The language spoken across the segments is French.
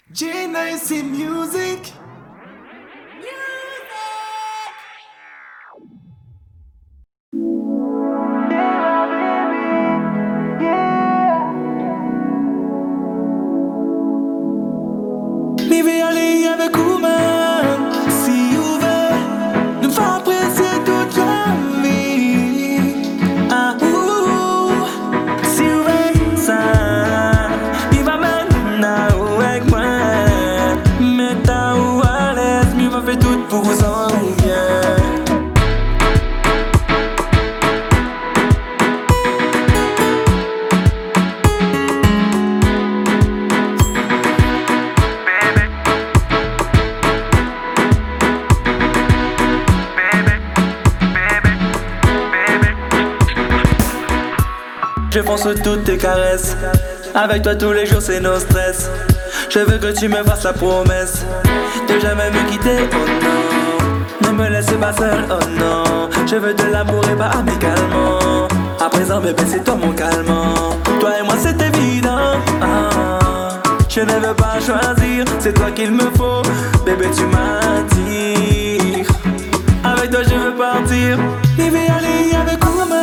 JNIC Music. Mi vais aller avec vous-même, si ouvert, nous va apprécier toute la vie. Ah, si ouvert, ça, il va maintenant avec moi. Mais t'as où à l'aise, mi va faire tout pour vous en bien. Je pense toutes tes caresses. Avec toi tous les jours c'est nos stress. Je veux que tu me fasses la promesse de jamais me quitter, oh non. Ne me laisse pas seul, oh non. Je veux de l'amour et pas amicalement. À présent bébé c'est toi mon calmant. Toi et moi c'est évident, je ne veux pas choisir, c'est toi qu'il me faut. Bébé tu m'attires. Avec toi je veux partir. Il veut aller avec moi.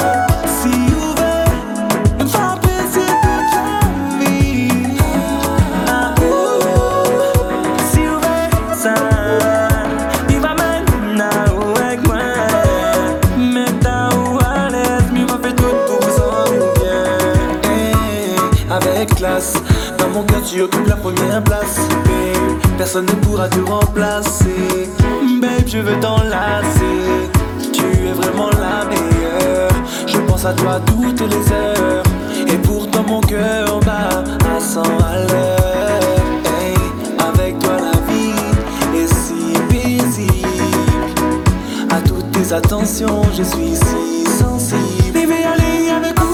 Avec classe, dans mon cœur tu occupes la première place. Babe, personne ne pourra te remplacer. Babe, je veux t'enlacer. Tu es vraiment la meilleure. Je pense à toi toutes les heures. Et pourtant mon cœur bat à 100 à l'heure. Hey, avec toi la vie est si paisible. À toutes tes attentions je suis si sensible. Baby, allez avec moi.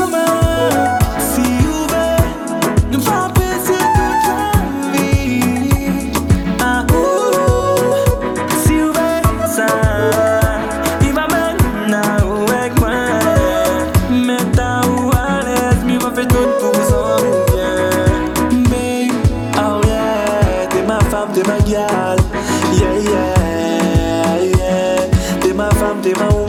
T'es ma gal, yeah, yeah, yeah. T'es ma femme, t'es ma